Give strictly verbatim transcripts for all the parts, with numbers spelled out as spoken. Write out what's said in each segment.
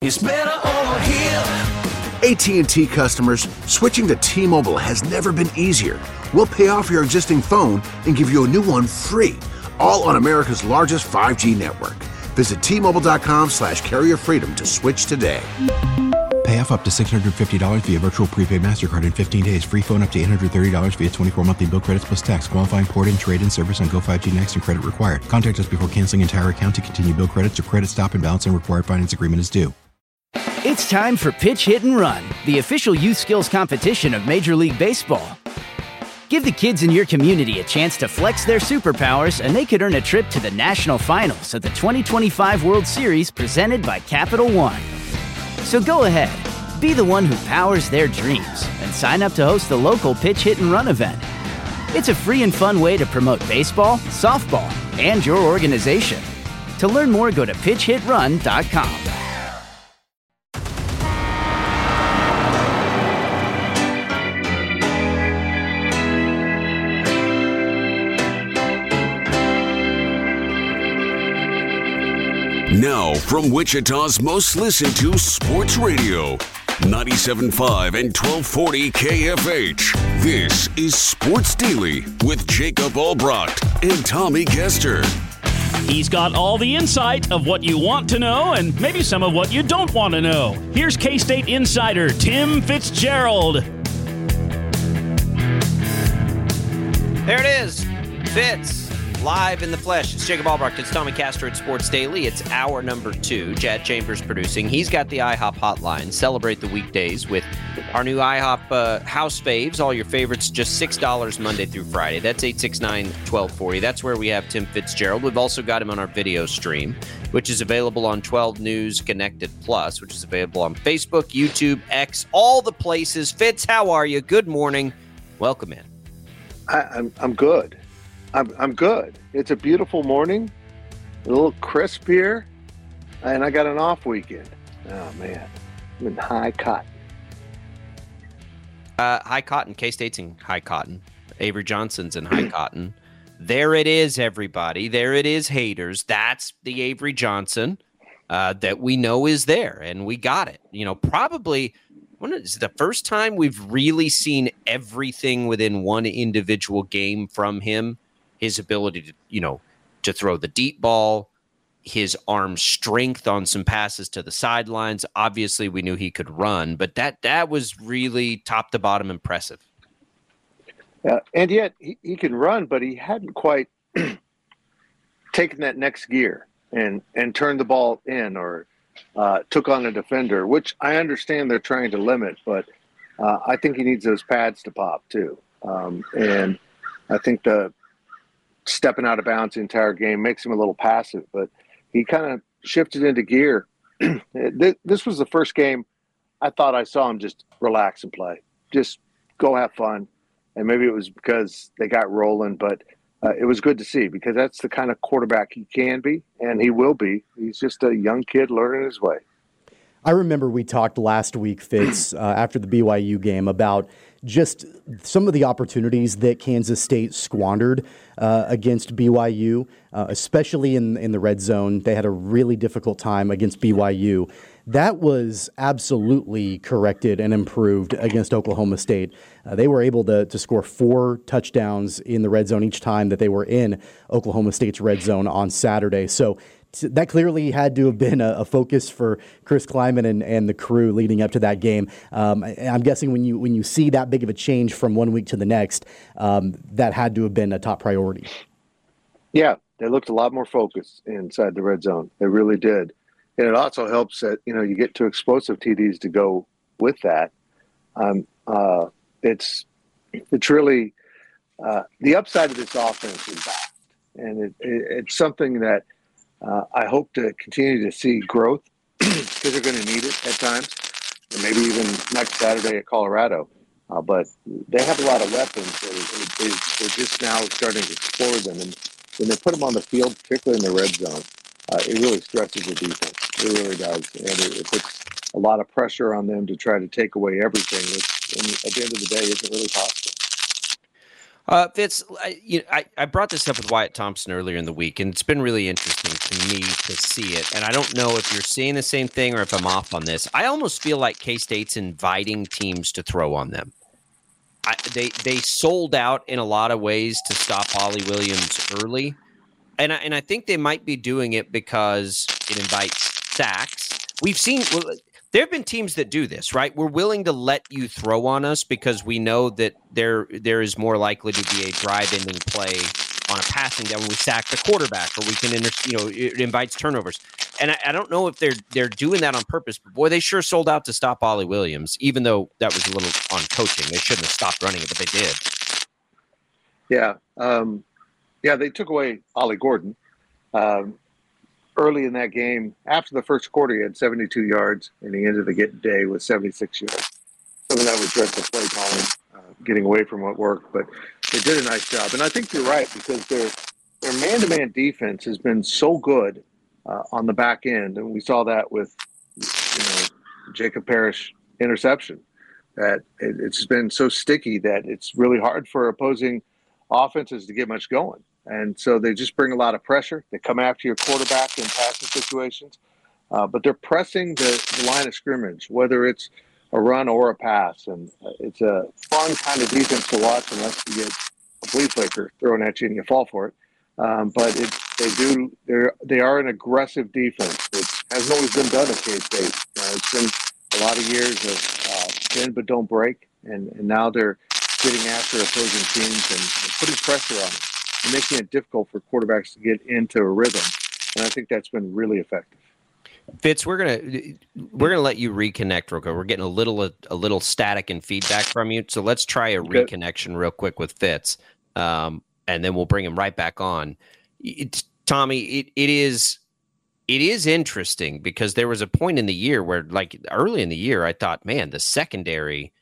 It's better over here. A T and T customers, switching to T-Mobile has never been easier. We'll pay off your existing phone and give you a new one free, all on America's largest five G network. Visit T-Mobile.com slash carrier freedom to switch today. Pay off up to six hundred fifty dollars via virtual prepaid MasterCard in fifteen days. Free phone up to eight hundred thirty dollars via twenty-four monthly bill credits plus tax. Qualifying port and trade-in service on Go five G Next and credit required. Contact us before canceling entire account to continue bill credits or credit stop and balance and required finance agreement is due. It's time for Pitch, Hit, and Run, the official youth skills competition of Major League Baseball. Give the kids in your community a chance to flex their superpowers, and they could earn a trip to the national finals of the twenty twenty-five World Series presented by Capital One. So go ahead, be the one who powers their dreams, and sign up to host the local Pitch, Hit, and Run event. It's a free and fun way to promote baseball, softball, and your organization. To learn more, go to pitch hit run dot com. Now, from Wichita's most listened to sports radio, ninety-seven point five and twelve forty K F H. This is Sports Daily with Jacob Albrecht and Tommy Kester. He's got all the insight of what you want to know and maybe some of what you don't want to know. Here's K-State insider Tim Fitzgerald. There it is. Fitz. Live in the flesh. It's Jacob Albrecht. It's Tommy Kester at Sports Daily. It's hour number two. Chad Chambers producing. He's got the IHOP hotline. Celebrate the weekdays with our new IHOP uh, house faves. All your favorites, just six dollars Monday through Friday. That's eight six nine, one two four zero. That's where we have Tim Fitzgerald. We've also got him on our video stream, which is available on twelve News Connected Plus, which is available on Facebook, YouTube, X, all the places. Fitz, how are you? Good morning. Welcome in. I, I'm I'm good. I'm I'm good. It's a beautiful morning, a little crisp here, and I got an off weekend. Oh man, I'm in high cotton. Uh, high cotton. K-State's in high cotton. Avery Johnson's in high cotton. There it is, everybody. There it is, haters. That's the Avery Johnson uh, that we know is there, and we got it. You know, probably. When is the first time we've really seen everything within one individual game from him? His ability to, you know, to throw the deep ball, his arm strength on some passes to the sidelines. Obviously, we knew he could run, but that that was really top to bottom impressive. Uh, and yet he, he can run, but he hadn't quite taken that next gear and, and turned the ball in or uh, took on a defender, which I understand they're trying to limit, but uh, I think he needs those pads to pop too. Um, and I think the stepping out of bounds the entire game makes him a little passive, but he kind of shifted into gear. This was the first game I thought I saw him just relax and play, just go have fun. And maybe it was because they got rolling, but uh, it was good to see because that's the kind of quarterback he can be and he will be. He's just a young kid learning his way. I remember we talked last week, Fitz, uh, after the B Y U game about just some of the opportunities that Kansas State squandered uh, against B Y U, uh, especially in, in the red zone. They had a really difficult time against B Y U. That was absolutely corrected and improved against Oklahoma State. Uh, they were able to, to score four touchdowns in the red zone each time that they were in Oklahoma State's red zone on Saturday. So that clearly had to have been a, a focus for Chris Kleiman and, and the crew leading up to that game. Um, I'm guessing when you when you see that big of a change from one week to the next, um, that had to have been a top priority. Yeah, they looked a lot more focused inside the red zone. They really did. And it also helps that, you know, you get two explosive T Ds to go with that. Um, uh, it's it's really uh, the upside of this offense is vast. And it, it, it's something that Uh, I hope to continue to see growth because they're going to need it at times, and maybe even next Saturday at Colorado. Uh, but they have a lot of weapons. They, they, they're just now starting to explore them. And when they put them on the field, particularly in the red zone, uh, it really stretches the defense. It really does. And it, it puts a lot of pressure on them to try to take away everything, which and at the end of the day isn't really possible. Uh, Fitz, I, you know, I, I brought this up with Wyatt Thompson earlier in the week, and it's been really interesting to me to see it. And I don't know if you're seeing the same thing or if I'm off on this. I almost feel like K-State's inviting teams to throw on them. I, they they sold out in a lot of ways to stop Ollie Williams early, and I, and I think they might be doing it because it invites sacks. We've seen well, there have been teams that do this, right? We're willing to let you throw on us because we know that there there is more likely to be a drive-ending play on a passing down when we sack the quarterback, or we can, inter, you know, it invites turnovers. And I, I don't know if they're they're doing that on purpose, but boy, they sure sold out to stop Ollie Williams, even though that was a little on coaching. They shouldn't have stopped running it, but they did. Yeah. Um, yeah, they took away Ollie Gordon. Um, early in that game, after the first quarter, he had seventy-two yards, and he ended the day with seventy-six yards. Something that was just the play calling, uh, getting away from what worked, but they did a nice job. And I think you're right, because their their man-to-man defense has been so good uh, on the back end, and we saw that with, you know, Jacob Parrish interception, that it, it's been so sticky that it's really hard for opposing offenses to get much going. And so they just bring a lot of pressure. They come after your quarterback in passing situations, uh, but they're pressing the, the line of scrimmage, whether it's a run or a pass. And it's a fun kind of defense to watch unless you get a flea flicker thrown at you and you fall for it. Um, but it, they do, they're, they are an aggressive defense. It hasn't always been done at K-State. Uh, it's been a lot of years of uh, bend but don't break. And, and now they're getting after opposing teams and, and putting pressure on them, and making it difficult for quarterbacks to get into a rhythm. And I think that's been really effective. Fitz, we're gonna we're gonna let you reconnect real quick. We're getting a little a, a little static and feedback from you, so let's try a okay. reconnection real quick with Fitz, um, and then we'll bring him right back on. It, Tommy, it it is it is interesting because there was a point in the year where, like early in the year, I thought, man, the secondary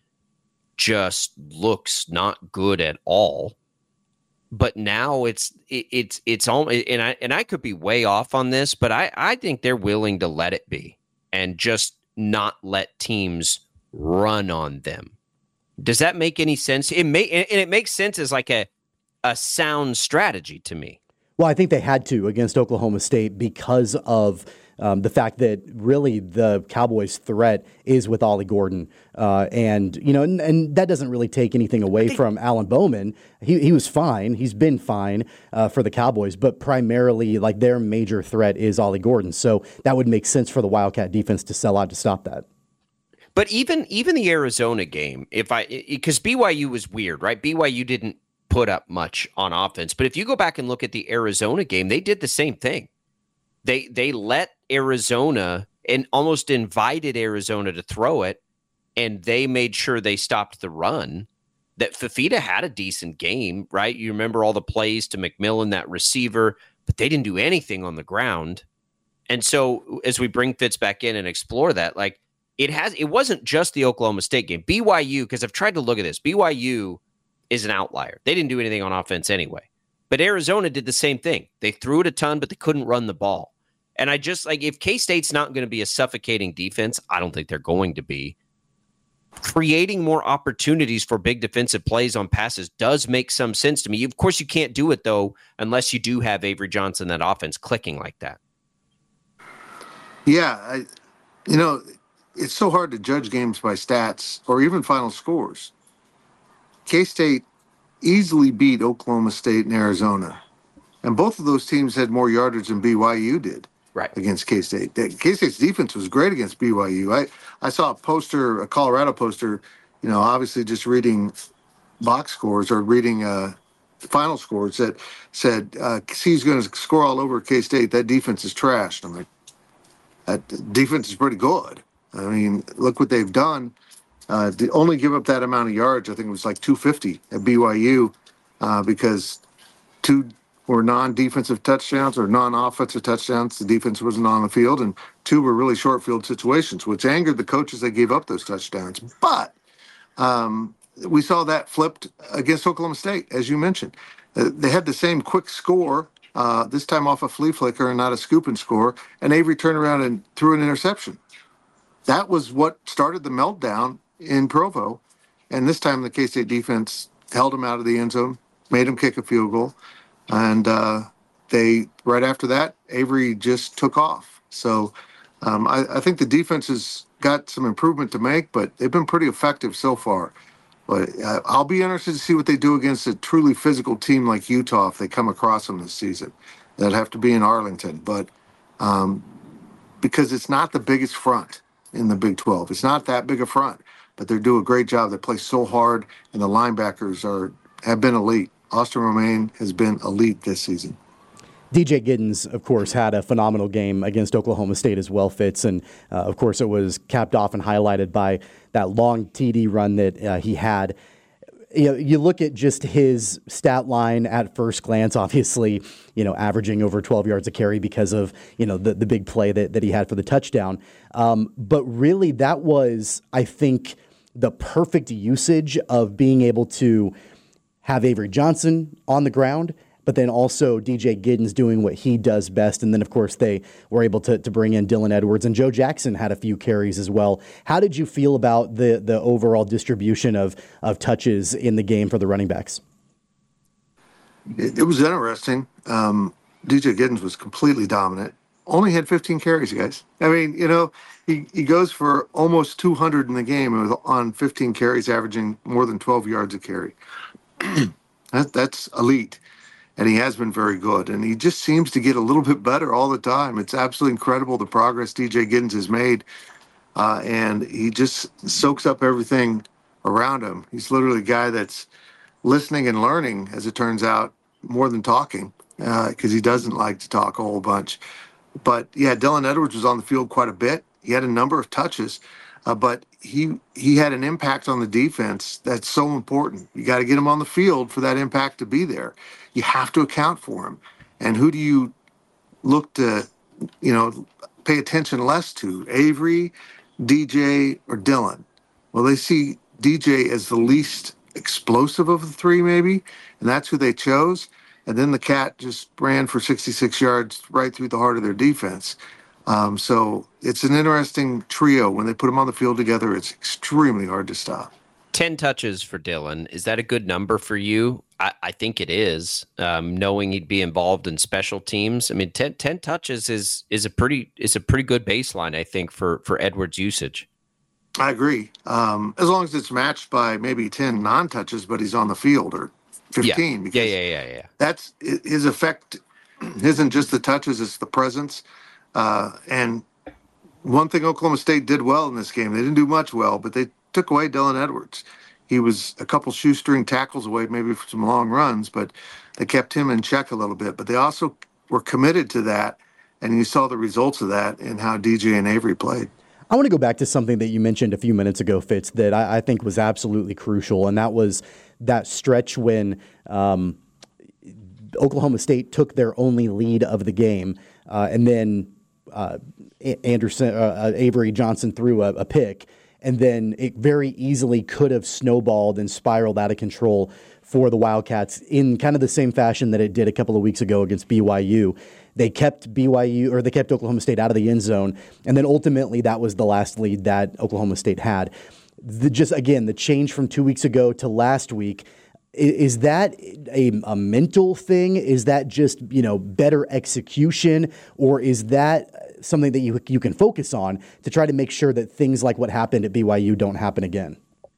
just looks not good at all. But now it's it, it's it's all, and I and I could be way off on this, but I, I think they're willing to let it be and just not let teams run on them. Does that make any sense? It may and it makes sense as like a a sound strategy to me. Well, I think they had to against Oklahoma State because of um, the fact that really the Cowboys' threat is with Ollie Gordon. Uh, and, you know, and, and that doesn't really take anything away they, from Alan Bowman. He he was fine. He's been fine uh, for the Cowboys, but primarily like their major threat is Ollie Gordon. So that would make sense for the Wildcat defense to sell out to stop that. But even even the Arizona game, if I because B Y U was weird, right? B Y U didn't put up much on offense. But if you go back and look at the Arizona game, they did the same thing. They they let Arizona and almost invited Arizona to throw it, and they made sure they stopped the run. That Fifita had a decent game, right? You remember all the plays to McMillan, that receiver, but they didn't do anything on the ground. And so as we bring Fitz back in and explore that, like it has, it wasn't just the Oklahoma State game. B Y U, because I've tried to look at this, B Y U is an outlier. They didn't do anything on offense anyway. But Arizona did the same thing. They threw it a ton, but they couldn't run the ball. And I just, like, if K-State's not going to be a suffocating defense, I don't think they're going to be. Creating more opportunities for big defensive plays on passes does make some sense to me. Of course, you can't do it, though, unless you do have Avery Johnson, that offense clicking like that. Yeah, I, you know, it's so hard to judge games by stats or even final scores. K-State easily beat Oklahoma State and Arizona, and both of those teams had more yardage than B Y U did right. against K-State. K-State's defense was great against B Y U. I, I saw a poster, a Colorado poster, you know, obviously just reading box scores or reading uh, final scores that said, uh, C's going to score all over K-State. That defense is trashed. I'm like, that defense is pretty good. I mean, look what they've done. Uh, to only give up that amount of yards, I think it was like two fifty at B Y U uh, because two were non-defensive touchdowns or non-offensive touchdowns. The defense wasn't on the field, and two were really short field situations, which angered the coaches that gave up those touchdowns. But um, we saw that flipped against Oklahoma State, as you mentioned. Uh, they had the same quick score, uh, this time off a flea flicker and not a scoop and score, and Avery turned around and threw an interception. That was what started the meltdown in Provo, and this time the K-State defense held him out of the end zone, made him kick a field goal. And uh, they, right after that, Avery just took off. So um, I, I think the defense has got some improvement to make, but they've been pretty effective so far. But uh, I'll be interested to see what they do against a truly physical team like Utah if they come across them this season. They'll have to be in Arlington. But um, because it's not the biggest front in the Big twelve. It's not that big a front, but they do a great job. They play so hard, and the linebackers are have been elite. Austin Romaine has been elite this season. D J Giddens, of course, had a phenomenal game against Oklahoma State as well, Fitz. And, uh, of course, it was capped off and highlighted by that long T D run that uh, he had. You know, you look at just his stat line at first glance, obviously, you know, averaging over twelve yards a carry because of, you know, the, the big play that, that he had for the touchdown. Um, but really, that was, I think, the perfect usage of being able to have Avery Johnson on the ground, but then also D J Giddens doing what he does best. And then, of course, they were able to, to bring in Dylan Edwards, and Joe Jackson had a few carries as well. How did you feel about the the overall distribution of, of touches in the game for the running backs? It, it was interesting. Um, D J Giddens was completely dominant. Only had fifteen carries, guys. I mean, you know, he, he goes for almost two hundred in the game on fifteen carries, averaging more than twelve yards a carry. that, that's elite. And he has been very good. And he just seems to get a little bit better all the time. It's absolutely incredible the progress D J Giddens has made. Uh, and he just soaks up everything around him. He's literally a guy that's listening and learning, as it turns out, more than talking, because uh, he doesn't like to talk a whole bunch. But, yeah, Dylan Edwards was on the field quite a bit. He had a number of touches. Uh, but he he had an impact on the defense that's so important. You got to get him on the field for that impact to be there. You have to account for him. And who do you look to, you know, pay attention less to? Avery, D J, or Dylan? Well, they see D J as the least explosive of the three, maybe, and that's who they chose. And then the Cat just ran for sixty-six yards right through the heart of their defense. Um, so it's an interesting trio. When they put them on the field together, it's extremely hard to stop. ten touches for Dylan. Is that a good number for you? I, I think it is, um, knowing he'd be involved in special teams. I mean, ten, ten touches is is a pretty is a pretty good baseline, I think, for, for Edwards' usage. I agree. Um, as long as it's matched by maybe ten non-touches, but he's on the field, or fifteen. Yeah, because yeah, yeah, yeah, yeah. That's his effect. Isn't just the touches; it's the presence. Uh, and one thing Oklahoma State did well in this game, they didn't do much well, but they took away Dylan Edwards. He was a couple shoestring tackles away, maybe for some long runs, but they kept him in check a little bit. But they also were committed to that, and you saw the results of that in how D J and Avery played. I want to go back to something that you mentioned a few minutes ago, Fitz, that I, I think was absolutely crucial, and that was that stretch when um, Oklahoma State took their only lead of the game, uh, and then uh, Anderson, uh, Avery Johnson threw a, a pick, and then it very easily could have snowballed and spiraled out of control for the Wildcats in kind of the same fashion that it did a couple of weeks ago against B Y U. They kept B Y U, or they kept Oklahoma State out of the end zone, and then ultimately that was the last lead that Oklahoma State had. The, just again, the change from two weeks ago to last week, is, is that a, a mental thing? Is that just, you know, better execution, or is that something that you you can focus on to try to make sure that things like what happened at B Y U don't happen again?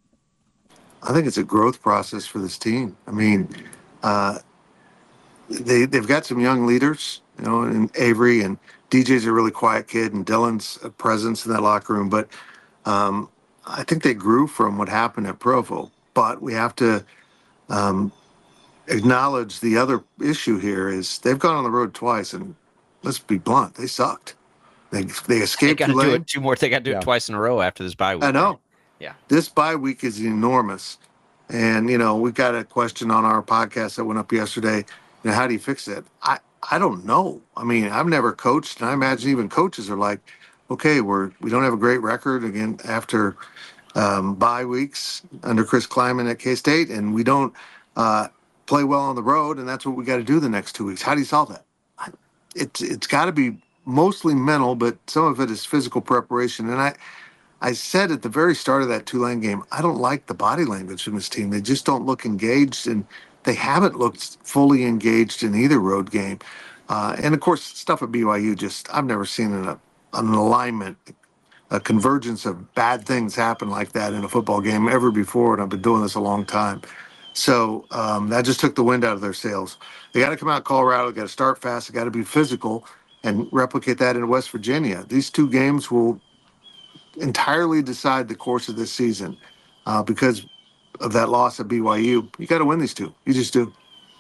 I think it's a growth process for this team. I mean, uh, they they've got some young leaders, you know, and Avery and D J's a really quiet kid, and Dylan's a presence in that locker room. But um, I think they grew from what happened at Provo. But we have to um, acknowledge the other issue here is they've gone on the road twice, and let's be blunt, they sucked. They they escaped. They got to do Tulane. it two more. They got to do Yeah. it twice in a row after this bye week. I know. Right? Yeah. This bye week is enormous. And, you know, we've got a question on our podcast that went up yesterday. You know, how do you fix it? I, I don't know. I mean, I've never coached, and I imagine even coaches are like, okay, we're, we don't have a great record again after um, bye weeks under Chris Kleiman at K-State, and we don't uh, play well on the road, and that's what we got to do the next two weeks. How do you solve that? I, it's it's got to be mostly mental, but some of it is physical preparation. And I, I said at the very start of that Tulane game, I don't like the body language from this team. They just don't look engaged, and they haven't looked fully engaged in either road game. Uh, and of course, stuff at B Y U, just I've never seen an, an alignment, a convergence of bad things happen like that in a football game ever before, and I've been doing this a long time. So um, that just took the wind out of their sails. They got to come out Colorado, they got to start fast, they got to be physical, and replicate that in West Virginia. These two games will entirely decide the course of this season uh, because of that loss at B Y U. You got to win these two. You just do.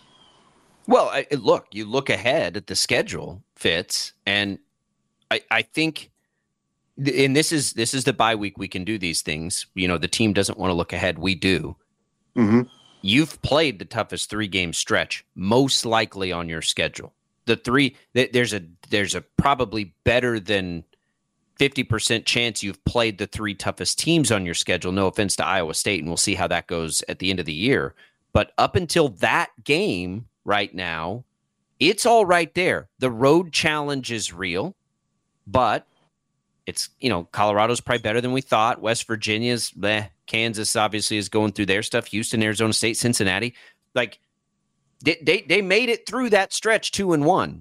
Well, I, look, you look ahead at the schedule, Fitz, and I, I think, and this is this is the bye week. We can do these things. You know, the team doesn't want to look ahead. We do. Mm-hmm. You've played the toughest three-game stretch, most likely on your schedule. The three, there's a there's a probably better than fifty percent chance you've played the three toughest teams on your schedule. No offense to Iowa State, and we'll see how that goes at the end of the year. But up until that game right now, it's all right there. The road challenge is real, but it's, you know, Colorado's probably better than we thought. West Virginia's, bleh. Kansas obviously is going through their stuff. Houston, Arizona State, Cincinnati. Like, they, they, they made it through that stretch two and one.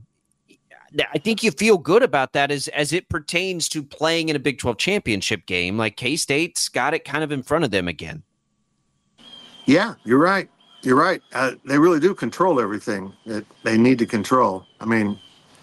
I think you feel good about that as, as it pertains to playing in a Big twelve championship game. Like, K-State's got it kind of in front of them again. Yeah, you're right. You're right. Uh, they really do control everything that they need to control. I mean,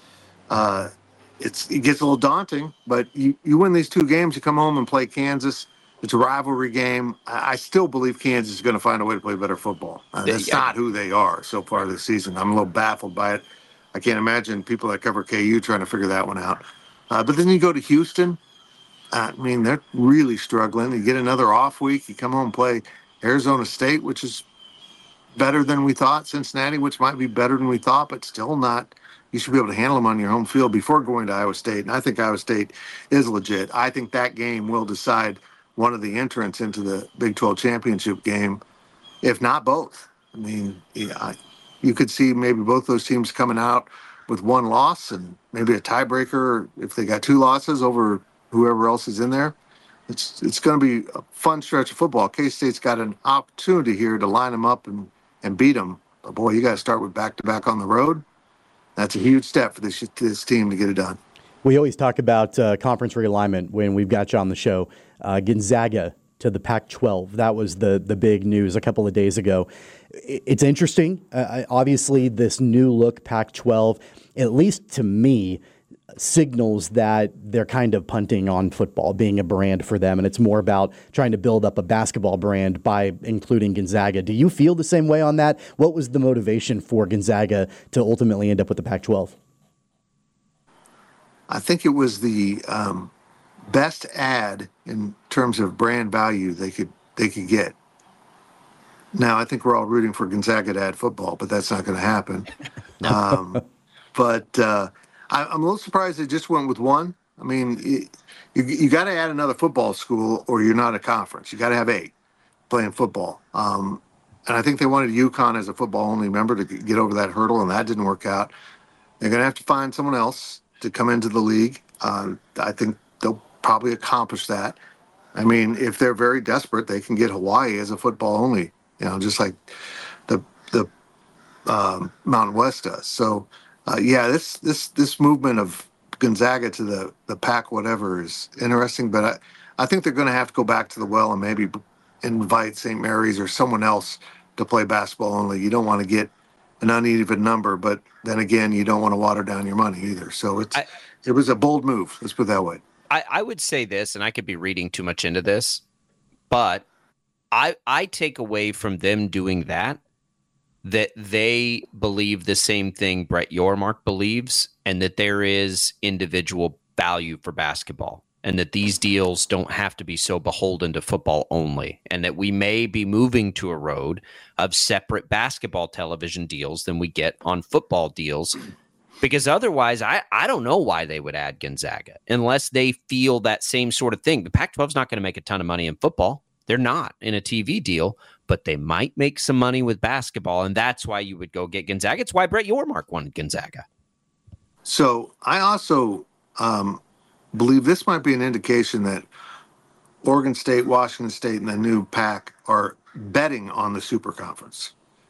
uh, it's it gets a little daunting, but you, you win these two games, you come home and play Kansas. It's a rivalry game. I, I still believe Kansas is going to find a way to play better football. Uh, that's yeah. not who they are so far this season. I'm a little baffled by it. I can't imagine people that cover K U trying to figure that one out. Uh, but then you go to Houston. I mean, they're really struggling. You get another off week. You come home and play Arizona State, which is better than we thought. Cincinnati, which might be better than we thought, but still not. You should be able to handle them on your home field before going to Iowa State. And I think Iowa State is legit. I think that game will decide one of the entrants into the Big twelve championship game, if not both. I mean, yeah, you could see maybe both those teams coming out with one loss and maybe a tiebreaker if they got two losses over whoever else is in there. It's it's going to be a fun stretch of football. K-State's got an opportunity here to line them up and, and beat them. But, boy, you got to start with back-to-back on the road. That's a huge step for this this team to get it done. We always talk about uh, conference realignment when we've got you on the show. Uh, Gonzaga to the Pac twelve. That was the the big news a couple of days ago. It's interesting. Uh, obviously, this new look Pac twelve, at least to me, signals that they're kind of punting on football being a brand for them, and it's more about trying to build up a basketball brand by including Gonzaga. Do you feel the same way on that? What was the motivation for Gonzaga to ultimately end up with the Pac twelve? I think it was the um, best ad in terms of brand value they could they could get. Now, I think we're all rooting for Gonzaga to add football, but that's not going to happen. um, but uh, I, I'm a little surprised they just went with one. I mean, you, you, you got to add another football school or you're not a conference. You got to have eight playing football. Um, and I think they wanted UConn as a football-only member to get over that hurdle, and that didn't work out. They're going to have to find someone else to come into the league. Uh, I think they'll probably accomplish that. I mean, if they're very desperate, they can get Hawaii as a football-only, you know, just like the the um, Mountain West does. So, uh, yeah, this this this movement of Gonzaga to the the Pac whatever is interesting, but I, I think they're going to have to go back to the well and maybe invite Saint Mary's or someone else to play basketball only. You don't want to get an uneven number, but then again, you don't want to water down your money either. So it's I, it was a bold move. Let's put it that way. I, I would say this, and I could be reading too much into this, but I I take away from them doing that that they believe the same thing Brett Yormark believes, and that there is individual value for basketball, and that these deals don't have to be so beholden to football only, and that we may be moving to a road of separate basketball television deals than we get on football deals. Because otherwise, I, I don't know why they would add Gonzaga unless they feel that same sort of thing. The Pac twelve is not going to make a ton of money in football. They're not in a T V deal, but they might make some money with basketball, and that's why you would go get Gonzaga. It's why Brett Yormark wanted Gonzaga. So I also um, believe this might be an indication that Oregon State, Washington State, and the new Pac are betting on the Super Conference.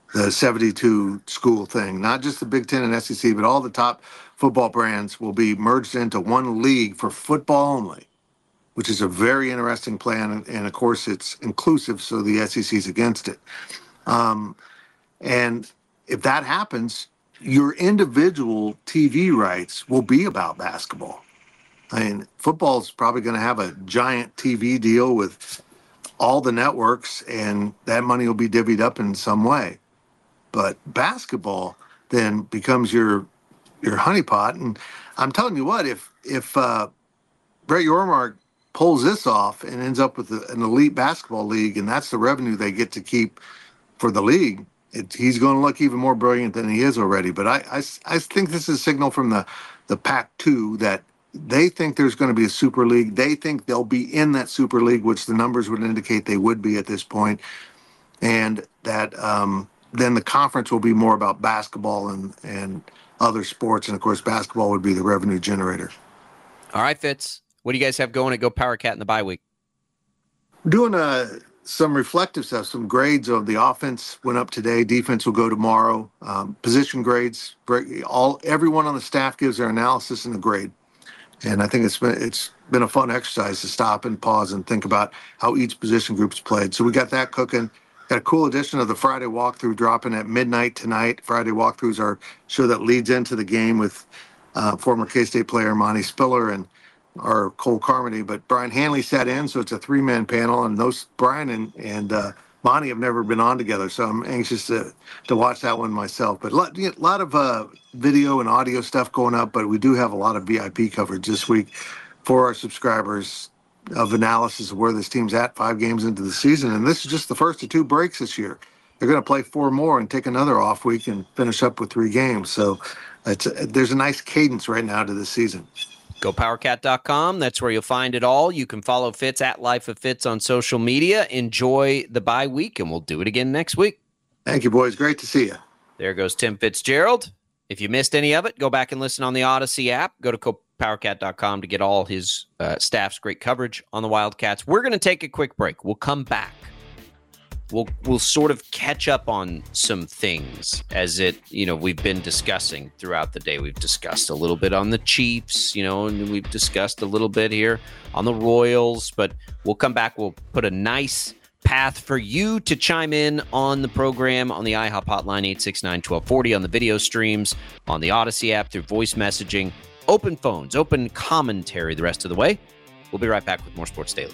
the seventy-two school thing. Not just the Big Ten and S E C, but all the top football brands will be merged into one league for football only, which is a very interesting plan. And, and of course, it's inclusive, so the S E C is against it. Um, and if that happens, your individual T V rights will be about basketball. I mean, football is probably going to have a giant T V deal with all the networks, and that money will be divvied up in some way. But basketball then becomes your your honeypot. And I'm telling you what, if if uh, Brett Yormark pulls this off and ends up with an elite basketball league, and that's the revenue they get to keep for the league, it, he's going to look even more brilliant than he is already. But I, I, I think this is a signal from the, the Pac two that they think there's going to be a super league. They think they'll be in that super league, which the numbers would indicate they would be at this point. And that um, then the conference will be more about basketball and, and other sports. And, of course, basketball would be the revenue generator. All right, Fitz. What do you guys have going at Go Power Cat in the bye week? We're doing uh, some reflective stuff, some grades of the offense went up today. Defense will go tomorrow. Um, position grades, all everyone on the staff gives their analysis and a grade. And I think it's been it's been a fun exercise to stop and pause and think about how each position group's played. So we got that cooking. Got a cool edition of the Friday Walkthrough dropping at midnight tonight. Friday Walkthrough is our show that leads into the game with uh, former K-State player Monty Spiller and our Cole Carmody. But Brian Hanley sat in, so it's a three-man panel. And those Brian and, and uh, Monty have never been on together, so I'm anxious to to watch that one myself. But a lot, a lot of uh, video and audio stuff going up, but we do have a lot of V I P coverage this week for our subscribers of analysis of where this team's at five games into the season. And this is just the first of two breaks this year. They're going to play four more and take another off week and finish up with three games. So it's a, there's a nice cadence right now to this season. Go Power Cat dot com. That's where you'll find it all. You can follow Fitz at Life of Fitz on social media. Enjoy the bye week, and we'll do it again next week. Thank you, boys. Great to see you. There goes Tim Fitzgerald. If you missed any of it, go back and listen on the Odyssey app. Go to Go Power Cat dot com to get all his uh, staff's great coverage on the Wildcats. We're going to take a quick break. We'll come back. We'll we'll sort of catch up on some things as it, you know, we've been discussing throughout the day. We've discussed a little bit on the Chiefs, you know, and we've discussed a little bit here on the Royals, but we'll come back. We'll put a nice path for you to chime in on the program on the IHOP hotline, eight six nine, one two four zero, on the video streams, on the Odyssey app, through voice messaging, open phones, open commentary the rest of the way. We'll be right back with more Sports Daily.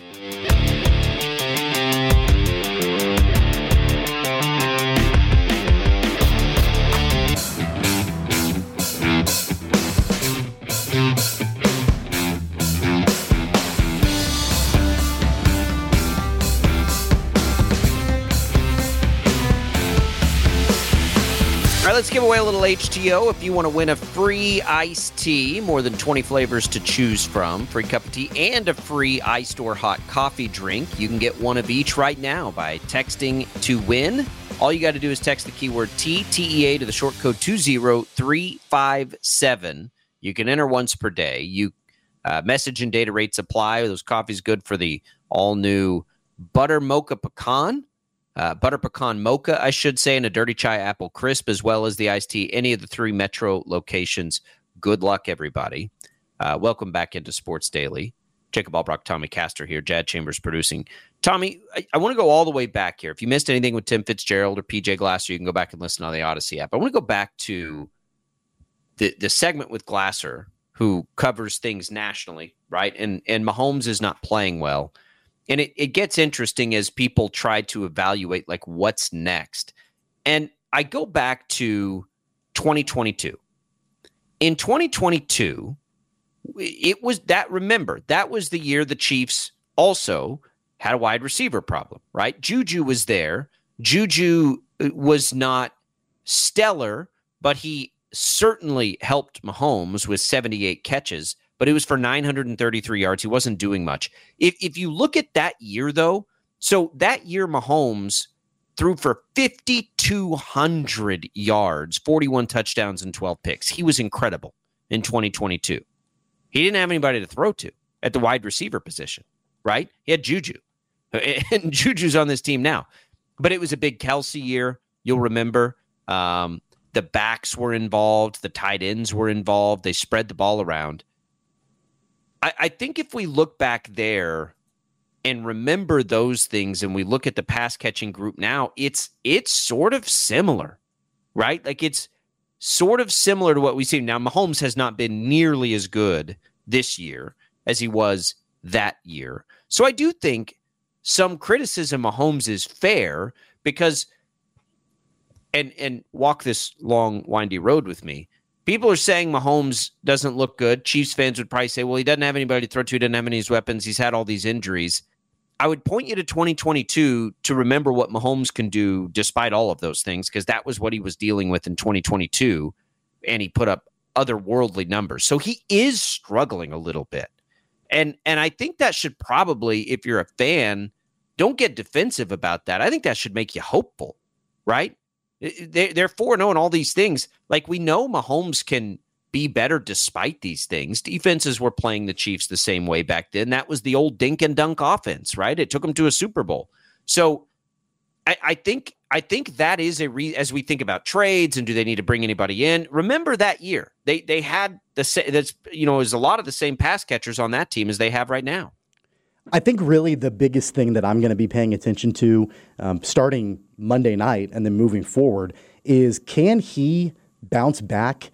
All right, let's give away a little H T O. If you want to win a free iced tea, more than twenty flavors to choose from, free cup of tea, and a free iced or hot coffee drink, you can get one of each right now by texting to win. All you got to do is text the keyword T, T E A, to the short code two zero three five seven. You can enter once per day. You uh, message and data rates apply. Those coffees good for the all-new Butter Mocha Pecan. Uh, butter pecan mocha, I should say, and a dirty chai apple crisp, as well as the iced tea. Any of the three metro locations. Good luck, everybody. Uh, welcome back into Sports Daily. Jacob Albrock, Tommy Castor here. Jad Chambers producing. Tommy, I, I want to go all the way back here. If you missed anything with Tim Fitzgerald or P J Glasser, you can go back and listen on the Odyssey app. I want to go back to the the segment with Glasser, who covers things nationally, right? And and Mahomes is not playing well. And it, it gets interesting as people try to evaluate, like, what's next. And I go back to twenty twenty-two. In twenty twenty-two, it was that, remember, that was the year the Chiefs also had a wide receiver problem, right? Juju was there. Juju was not stellar, but he certainly helped Mahomes with seventy-eight catches. But it was for nine hundred thirty-three yards. He wasn't doing much. If if you look at that year, though, so that year Mahomes threw for five thousand two hundred yards, forty-one touchdowns, and twelve picks. He was incredible in twenty twenty-two. He didn't have anybody to throw to at the wide receiver position, right? He had Juju. And Juju's on this team now. But it was a big Kelsey year. you'll remember. Um, the backs were involved. The tight ends were involved. They spread the ball around. I, I think if we look back there and remember those things and we look at the pass catching group now, it's it's sort of similar, right? Like it's sort of similar to what we see. Now, Mahomes has not been nearly as good this year as he was that year. So I do think some criticism of Mahomes is fair because, and and walk this long, windy road with me, people are saying Mahomes doesn't look good. Chiefs fans would probably say, well, he doesn't have anybody to throw to, he doesn't have any weapons, he's had all these injuries. I would point you to twenty twenty-two to remember what Mahomes can do despite all of those things, because that was what he was dealing with in twenty twenty-two, and he put up otherworldly numbers. So he is struggling a little bit. And and I think that should probably, if you're a fan, don't get defensive about that. I think that should make you hopeful, right? They, they're four and oh and all these things. Like, we know Mahomes can be better despite these things. Defenses were playing the Chiefs the same way back then. That was the old dink and dunk offense, right? It took them to a Super Bowl. So I, I think I think that is a re- as we think about trades and do they need to bring anybody in. Remember that year they they had the same. That's you know is a lot of the same pass catchers on that team as they have right now. I think really the biggest thing that I'm going to be paying attention to um, starting Monday night and then moving forward is, can he bounce back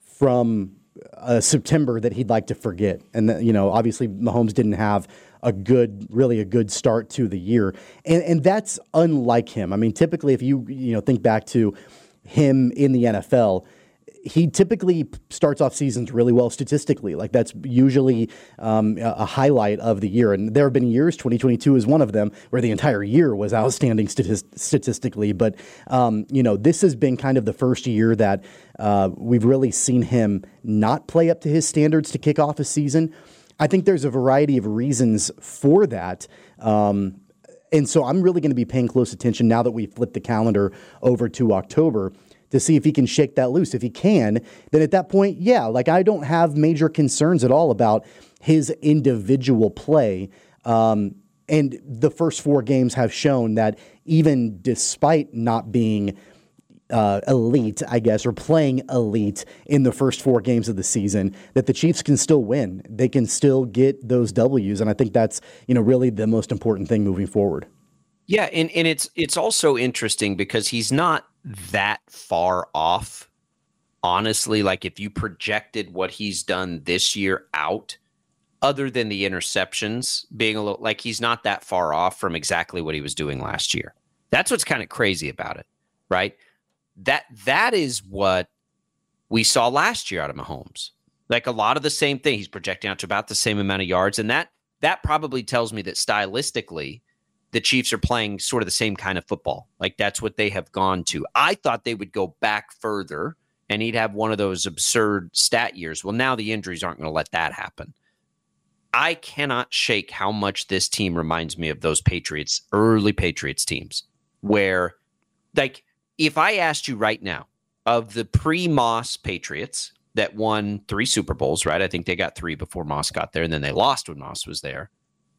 from a September that he'd like to forget? And, the, you know, obviously Mahomes didn't have a good, really a good start to the year. And, and that's unlike him. I mean, typically if you, you know, think back to him in the N F L, he typically starts off seasons really well statistically. Like, that's usually um, a highlight of the year. And there have been years, twenty twenty-two is one of them, where the entire year was outstanding statist- statistically. But, um, you know, this has been kind of the first year that uh, we've really seen him not play up to his standards to kick off a season. I think there's a variety of reasons for that. Um, and so I'm really going to be paying close attention now that we flipped the calendar over to October to see if he can shake that loose. If he can, then at that point, yeah, like I don't have major concerns at all about his individual play. Um, and the first four games have shown that even despite not being uh, elite, I guess, or playing elite in the first four games of the season, that the Chiefs can still win. They can still get those W's. And I think that's, you know, really the most important thing moving forward. Yeah, and, and it's it's also interesting because he's not that far off, honestly. Like, if you projected what he's done this year out, other than the interceptions being a little, like, he's not that far off from exactly what he was doing last year. That's what's kind of crazy about it, right? That that is what we saw last year out of Mahomes. Like, a lot of the same thing. He's projecting out to about the same amount of yards, and that that probably tells me that stylistically the Chiefs are playing sort of the same kind of football. Like, that's what they have gone to. I thought they would go back further and he'd have one of those absurd stat years. Well, now the injuries aren't going to let that happen. I cannot shake how much this team reminds me of those Patriots, early Patriots teams, where, like, if I asked you right now, of the pre-Moss Patriots that won three Super Bowls, right? I think they got three before Moss got there, and then they lost when Moss was there.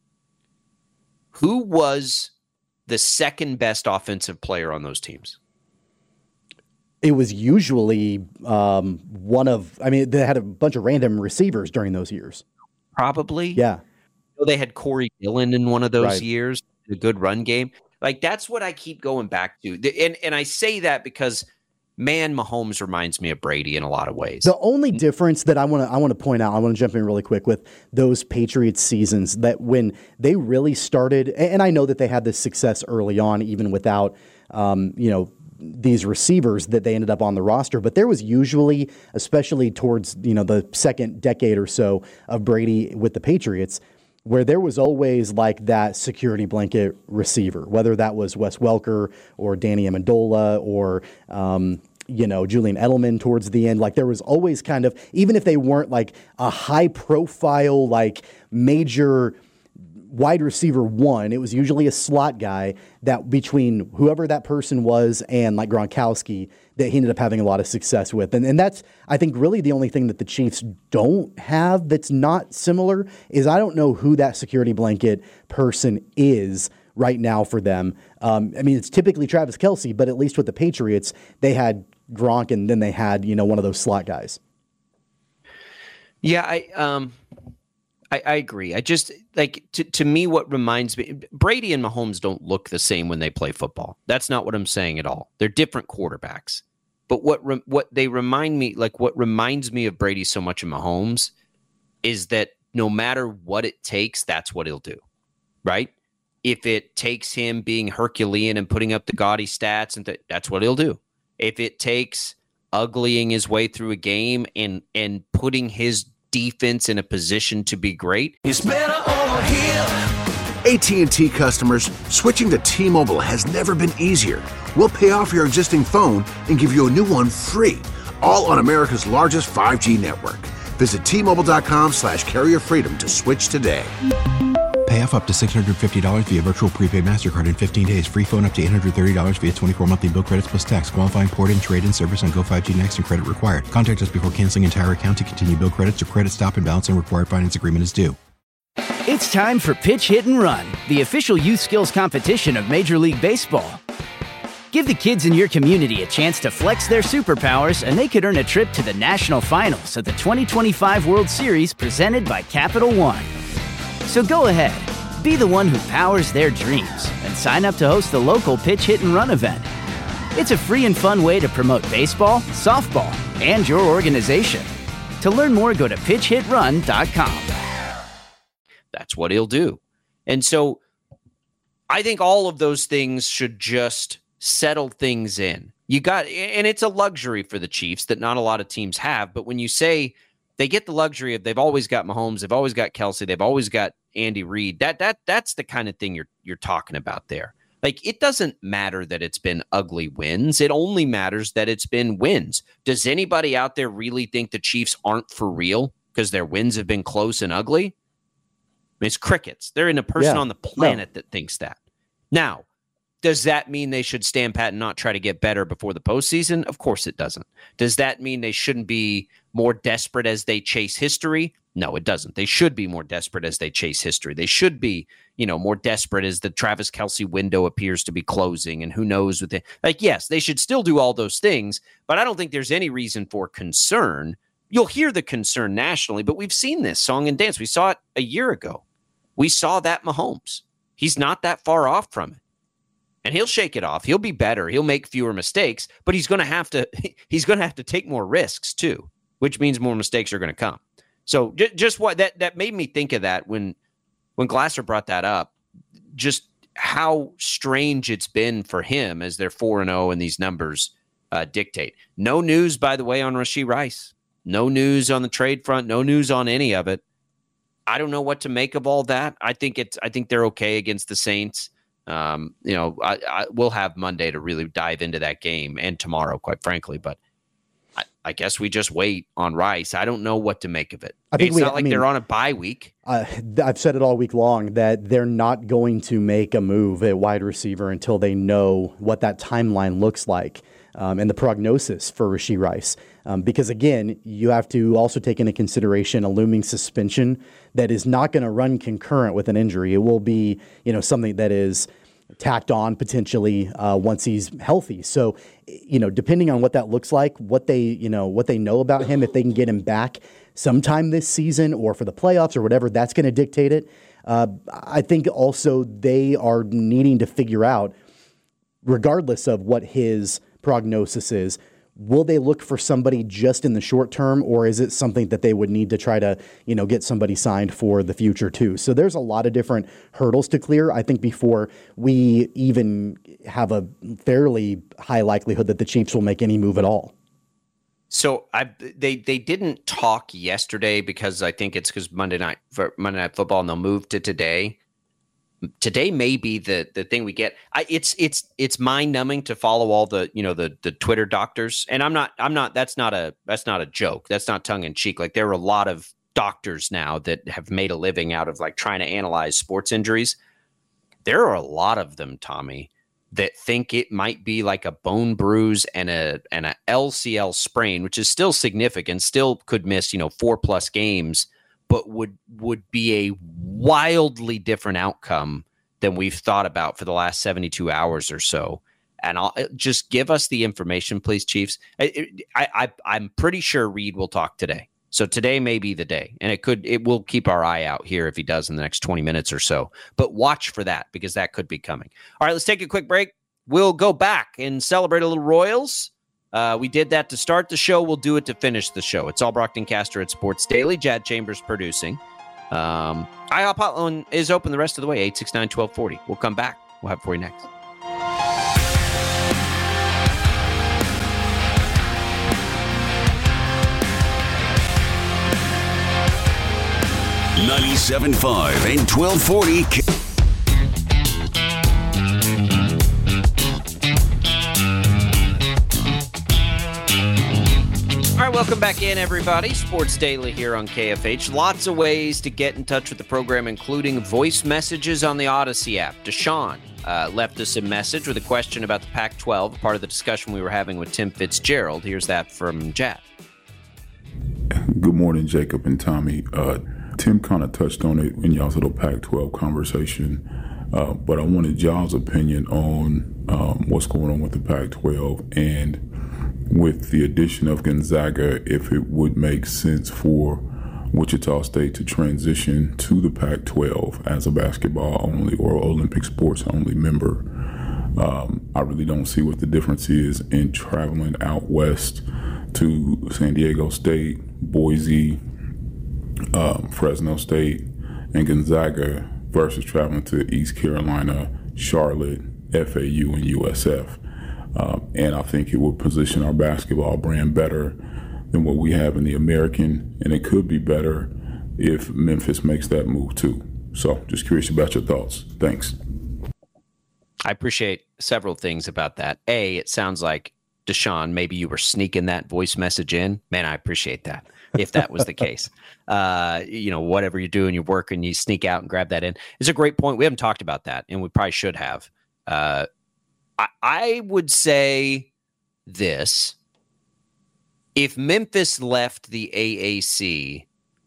Who was the second best offensive player on those teams? It was usually um, one of, I mean, they had a bunch of random receivers during those years. Probably. Yeah. Well, they had Corey Dillon in one of those Right. years, a good run game. Like, that's what I keep going back to. The- And, and I say that because, man, Mahomes reminds me of Brady in a lot of ways. The only difference that I want to I want to point out, I want to jump in really quick with those Patriots seasons, that when they really started, and I know that they had this success early on, even without, um, you know, these receivers that they ended up on the roster, but there was usually, especially towards, you know, the second decade or so of Brady with the Patriots, where there was always like that security blanket receiver, whether that was Wes Welker or Danny Amendola or, um, you know, Julian Edelman towards the end. Like, there was always kind of, even if they weren't like a high profile, like major wide receiver one, it was usually a slot guy that between whoever that person was and like Gronkowski that he ended up having a lot of success with. And and that's, I think, really the only thing that the Chiefs don't have that's not similar is I don't know who that security blanket person is right now for them. Um, I mean, it's typically Travis Kelce, but at least with the Patriots, they had Gronk and then they had, you know, one of those slot guys. Yeah, I um, I, I agree. I just like to to me, what reminds me, Brady and Mahomes don't look the same when they play football. That's not what I'm saying at all. They're different quarterbacks. But what re, what they remind me, like what reminds me of Brady so much and Mahomes, is that no matter what it takes, that's what he'll do, right? If it takes him being Herculean and putting up the gaudy stats, and th- that's what he'll do. If it takes uglying his way through a game and and putting his defense in a position to be great, It's better over here. A T and T customers, switching to T-Mobile has never been easier. We'll pay off your existing phone and give you a new one free, all on America's largest five G network. Visit T-Mobile.com slash carrier freedom to switch today. Pay off up to six hundred fifty dollars via virtual prepaid MasterCard in fifteen days. Free phone up to eight hundred thirty dollars via twenty-four monthly bill credits plus tax. Qualifying port-in, trade-in service on Go five G Next and credit required. Contact us before canceling entire account to continue bill credits or credit stop and balance and required finance agreement is due. It's time for Pitch Hit and Run, the official youth skills competition of Major League Baseball. Give the kids in your community a chance to flex their superpowers, and they could earn a trip to the national finals of the twenty twenty-five World Series presented by Capital One. So go ahead, be the one who powers their dreams, and sign up to host the local Pitch Hit and Run event. It's a free and fun way to promote baseball, softball, and your organization. To learn more, go to pitch hit run dot com. That's what he'll do. And so I think all of those things should just settle things in. You got, and it's a luxury for the Chiefs that not a lot of teams have. But when you say they get the luxury of they've always got Mahomes, they've always got Kelce, they've always got Andy Reid, that that that's the kind of thing you're you're talking about there. Like, it doesn't matter that it's been ugly wins. It only matters that it's been wins. Does anybody out there really think the Chiefs aren't for real because their wins have been close and ugly? I mean, it's crickets. There isn't a person Yeah, on the planet no. that thinks that. Now, does that mean they should stand pat and not try to get better before the postseason? Of course it doesn't. Does that mean they shouldn't be more desperate as they chase history? No, it doesn't. They should be more desperate as they chase history. They should be, you know, more desperate as the Travis Kelce window appears to be closing, and who knows with it. Like, yes, they should still do all those things, but I don't think there's any reason for concern. You'll hear the concern nationally, but we've seen this song and dance. We saw it a year ago. We saw that Mahomes. He's not that far off from it. And he'll shake it off. He'll be better. He'll make fewer mistakes, but he's going to have to he's going to have to take more risks too, which means more mistakes are going to come. So j- just what that that made me think of that when when Glasser brought that up, just how strange it's been for him as they're four and oh and these numbers uh, dictate. No news, by the way, on Rashee Rice. No news on the trade front. No news on any of it. I don't know what to make of all that. I think it's I think they're okay against the Saints. Um, you know, I, I we'll have Monday to really dive into that game, and tomorrow, quite frankly. But I, I guess we just wait on Rice. I don't know what to make of it. I think it's we, not like I mean, they're on a bye week. Uh, I've said it all week long that they're not going to make a move at wide receiver until they know what that timeline looks like um, and the prognosis for Rashee Rice. Um, because, again, you have to also take into consideration a looming suspension that is not going to run concurrent with an injury. It will be, you know, something that is tacked on potentially uh, once he's healthy. So, you know, depending on what that looks like, what they, you know, what they know about him, if they can get him back sometime this season or for the playoffs or whatever, that's going to dictate it. Uh, I think also they are needing to figure out, regardless of what his prognosis is, will they look for somebody just in the short term, or is it something that they would need to try to, you know, get somebody signed for the future too? So there's a lot of different hurdles to clear, I think, before we even have a fairly high likelihood that the Chiefs will make any move at all. So I they they didn't talk yesterday because I think it's because Monday night for Monday Night Football, and they'll move to today. Today may be the the thing we get. I, it's it's it's mind numbing to follow all the you know the the Twitter doctors, and I'm not I'm not that's not a that's not a joke. That's not tongue in cheek. Like, there are a lot of doctors now that have made a living out of like trying to analyze sports injuries. There are a lot of them, Tommy, that think it might be like a bone bruise and a and a L C L sprain, which is still significant, still could miss you know four plus games, but would would be a wildly different outcome than we've thought about for the last seventy-two hours or so. And I'll just give us the information, please, Chiefs. I, I, I, I'm pretty sure Reed will talk today. So today may be the day, and it could, it will keep our eye out here if he does in the next twenty minutes or so. But watch for that because that could be coming. All right, let's take a quick break. We'll go back and celebrate a little Royals. Uh, we did that to start the show. We'll do it to finish the show. It's all Brockton Caster at Sports Daily. Jad Chambers producing. Um, I hop hotline is open the rest of the way. eight six nine, one two four zero. We'll come back. We'll have it for you next. ninety-seven point five and twelve forty. All right, welcome back in, everybody. Sports Daily here on K F H. Lots of ways to get in touch with the program, including voice messages on the Odyssey app. Deshaun uh, left us a message with a question about the Pac twelve, part of the discussion we were having with Tim Fitzgerald. Here's that from Jad. Good morning, Jacob and Tommy. Uh, Tim kind of touched on it in y'all's little Pac twelve conversation, uh, but I wanted y'all's opinion on um, what's going on with the Pac twelve and with the addition of Gonzaga, if it would make sense for Wichita State to transition to the Pac twelve as a basketball only or Olympic sports only member. Um, I really don't see what the difference is in traveling out west to San Diego State, Boise, um, Fresno State, and Gonzaga versus traveling to East Carolina, Charlotte, F A U, and U S F. Um, and I think it will position our basketball brand better than what we have in the American, and it could be better if Memphis makes that move too. So just curious about your thoughts. Thanks. I appreciate several things about that. A, it sounds like, Deshaun, maybe you were sneaking that voice message in. Man, I appreciate that, if that was the case. Uh, you know, whatever you're doing, you're working, you sneak out and grab that in. It's a great point. We haven't talked about that, and we probably should have. Uh, I, I would say this. If Memphis left the A A C,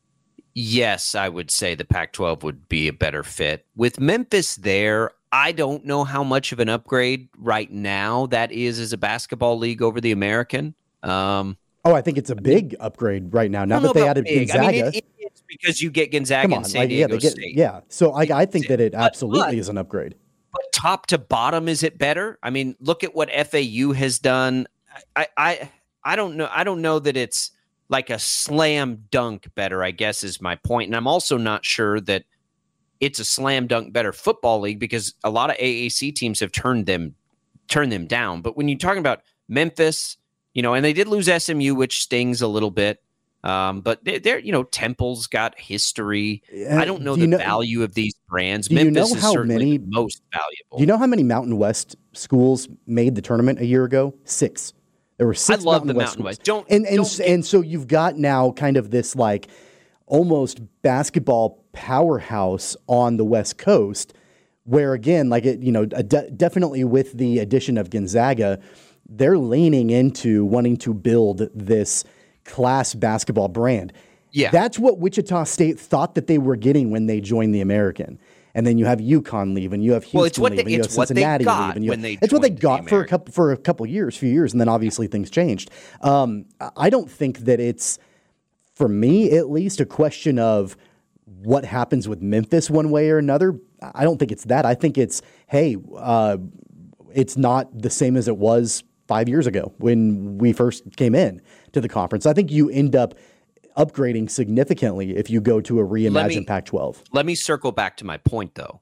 yes, I would say the Pac twelve would be a better fit. With Memphis there, I don't know how much of an upgrade right now that is as a basketball league over the American. Um, oh, I think it's a big upgrade right now. Now that they added big. Gonzaga. I mean, it, it's because you get Gonzaga on, and San like, Diego yeah, get, State. Yeah, so I, I think that it absolutely but, but, is an upgrade. But top to bottom, is it better? I mean, look at what F A U has done. I, I, I don't know. I don't know that it's like a slam dunk better, I guess is my point. And I'm also not sure that it's a slam dunk better football league because a lot of A A C teams have turned them turned them down. But when you're talking about Memphis, you know, and they did lose S M U, which stings a little bit. Um, but they're, they're, you know, Temple's got history. Uh, I don't know the know, value of these brands. Do Memphis you know is how certainly many, the most valuable. Do you know how many Mountain West schools made the tournament a year ago? Six. There were six I love Mountain the West Mountain schools. West. Don't, and and, don't get, and so you've got now kind of this like almost basketball powerhouse on the West Coast where, again, like it, you know, de- definitely with the addition of Gonzaga, they're leaning into wanting to build this class basketball brand. Yeah. That's what Wichita State thought that they were getting when they joined the American. And then you have UConn leave, and you have Houston well, it's what leave, they, and you have it's what Cincinnati they got leave, and you when have, they it's what they joined got the for a couple for a couple years, few years, and then obviously things changed. Um, I don't think that it's, for me at least, a question of what happens with Memphis one way or another. I don't think it's that. I think it's, hey, uh, it's not the same as it was five years ago when we first came in to the conference. I think you end up upgrading significantly if you go to a reimagined Pac twelve. Let me circle back to my point, though.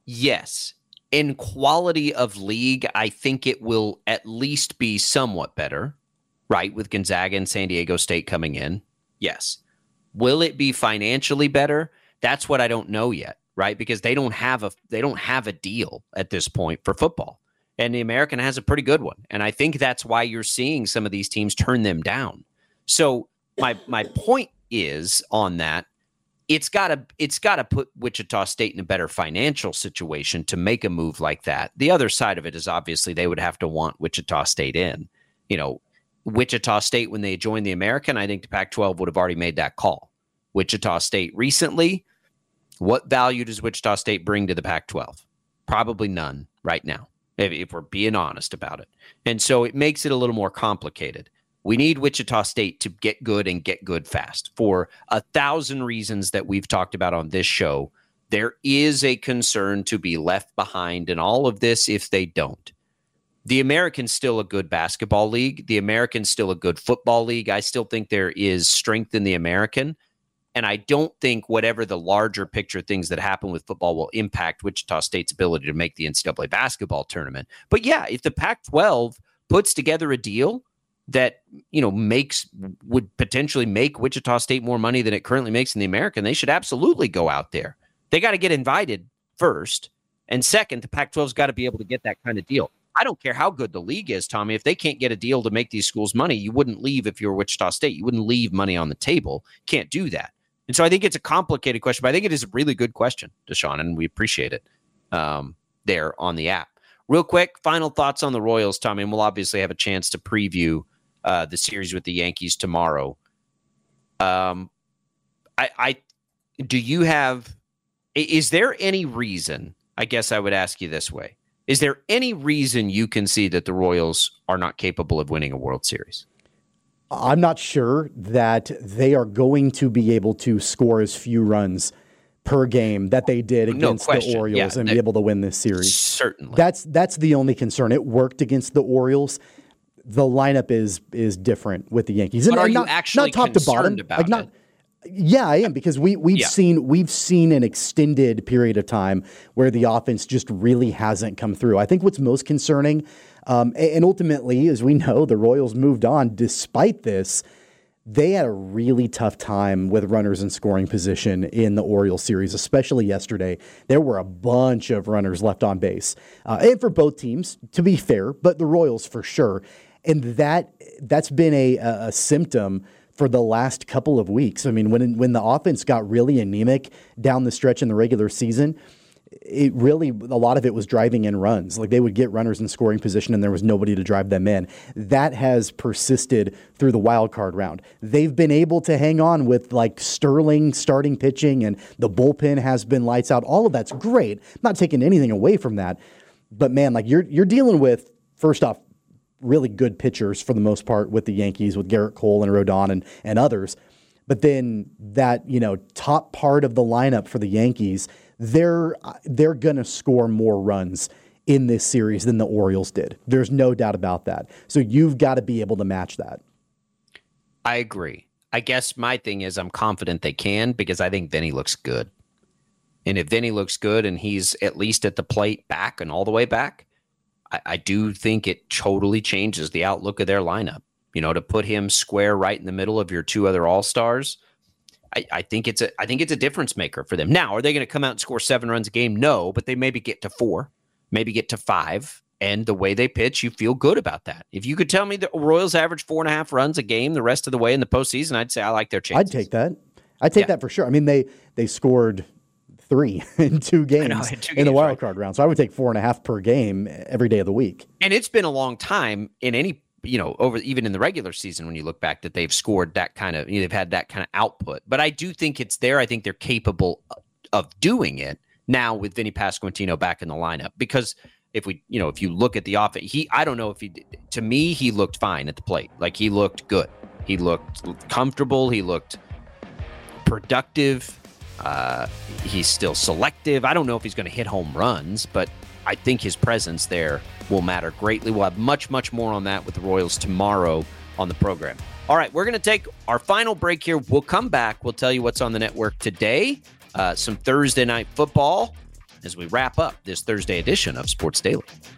Yes, in quality of league, I think it will at least be somewhat better, right, with Gonzaga and San Diego State coming in. Yes. Will it be financially better? That's what I don't know yet, right? Because they don't have a they don't have a deal at this point for football. And the American has a pretty good one. And I think that's why you're seeing some of these teams turn them down. So my my point is on that, it's gotta it's gotta put Wichita State in a better financial situation to make a move like that. The other side of it is obviously they would have to want Wichita State in. You know, Wichita State, when they joined the American, I think the Pac twelve would have already made that call. Wichita State recently, what value does Wichita State bring to the Pac twelve? Probably none right now, if, if we're being honest about it. And so it makes it a little more complicated. We need Wichita State to get good and get good fast for a thousand reasons that we've talked about on this show. There is a concern to be left behind in all of this if they don't. The American's still a good basketball league. The American's still a good football league. I still think there is strength in the American. And I don't think whatever the larger picture things that happen with football will impact Wichita State's ability to make the N C double A basketball tournament. But yeah, if the Pac twelve puts together a deal that, you know, makes would potentially make Wichita State more money than it currently makes in the American, they should absolutely go out there. They got to get invited first. And second, the Pac twelve's got to be able to get that kind of deal. I don't care how good the league is, Tommy. If they can't get a deal to make these schools money, you wouldn't leave if you were Wichita State. You wouldn't leave money on the table. Can't do that. And so I think it's a complicated question, but I think it is a really good question, Deshaun, and we appreciate it um, there on the app. Real quick, final thoughts on the Royals, Tommy, and we'll obviously have a chance to preview uh, the series with the Yankees tomorrow. Um, I, I do you have – is there any reason – I guess I would ask you this way. Is there any reason you can see that the Royals are not capable of winning a World Series? I'm not sure that they are going to be able to score as few runs per game that they did against no the Orioles yeah, and be able to win this series. Certainly. That's that's the only concern. It worked against the Orioles. The lineup is is different with the Yankees. But and, are and you not, actually not top to bottom, about like not, it? Yeah, I am, because we we've yeah. seen we've seen an extended period of time where the offense just really hasn't come through. I think what's most concerning, um, and ultimately, as we know, the Royals moved on despite this. They had a really tough time with runners in scoring position in the Orioles series, especially yesterday. There were a bunch of runners left on base, uh, and for both teams, to be fair, but the Royals for sure. And that that's been a, a symptom for the last couple of weeks. I mean, when when the offense got really anemic down the stretch in the regular season, it really, a lot of it was driving in runs. Like they would get runners in scoring position and there was nobody to drive them in. That has persisted through the wild card round. They've been able to hang on with like Sterling starting pitching, and the bullpen has been lights out. All of that's great. I'm not taking anything away from that. But man, like you're you're dealing with, first off, really good pitchers for the most part with the Yankees, with Garrett Cole and Rodon and, and others. But then that, you know, top part of the lineup for the Yankees, they're they're going to score more runs in this series than the Orioles did. There's no doubt about that. So you've got to be able to match that. I agree. I guess my thing is I'm confident they can, because I think Vinny looks good. And if Vinny looks good and he's at least at the plate back and all the way back, I, I do think it totally changes the outlook of their lineup. You know, to put him square right in the middle of your two other all-stars, I, I think it's a I think it's a difference maker for them. Now, are they going to come out and score seven runs a game? No, but they maybe get to four, maybe get to five. And the way they pitch, you feel good about that. If you could tell me the Royals average four and a half runs a game the rest of the way in the postseason, I'd say I like their chances. I'd take that. I'd take yeah. that for sure. I mean, they they scored three in two games, know, in, two in games, the wild right. card round. So I would take four and a half per game every day of the week. And it's been a long time in any, you know, over even in the regular season when you look back that they've scored that kind of, you know, they've had that kind of output. But I do think it's there. I think they're capable of doing it now with Vinny Pasquantino back in the lineup, because if we, you know, if you look at the offense, he, I don't know if he, to me, he looked fine at the plate. Like he looked good. He looked comfortable. He looked productive. Uh, he's still selective. I don't know if he's going to hit home runs, but I think his presence there will matter greatly. We'll have much, much more on that with the Royals tomorrow on the program. All right, we're going to take our final break here. We'll come back. We'll tell you what's on the network today. Uh, some Thursday night football as we wrap up this Thursday edition of Sports Daily.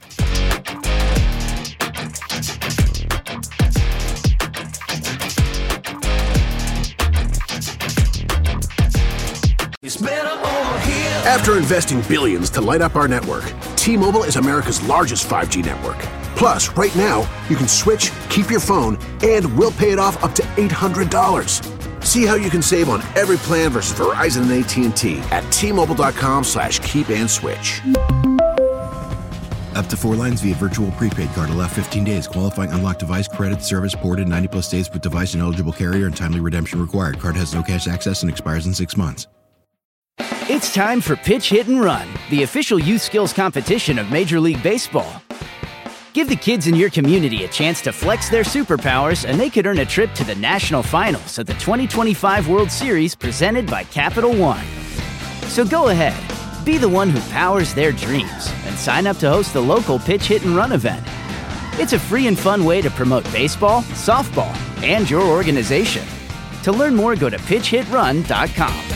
After investing billions to light up our network, T-Mobile is America's largest five G network. Plus, right now, you can switch, keep your phone, and we'll pay it off up to eight hundred dollars. See how you can save on every plan versus Verizon and A T and T at T-Mobile.com slash keep and switch. Up to four lines via virtual prepaid card. Allow fifteen days. Qualifying unlocked device credit service ported ninety plus days with device and eligible carrier and timely redemption required. Card has no cash access and expires in six months. It's time for Pitch Hit and Run, the official youth skills competition of Major League Baseball. Give the kids in your community a chance to flex their superpowers, and they could earn a trip to the national finals of the twenty twenty-five World Series presented by Capital One. So go ahead, be the one who powers their dreams, and sign up to host the local Pitch Hit and Run event. It's a free and fun way to promote baseball, softball, and your organization. To learn more, go to pitch hit run dot com.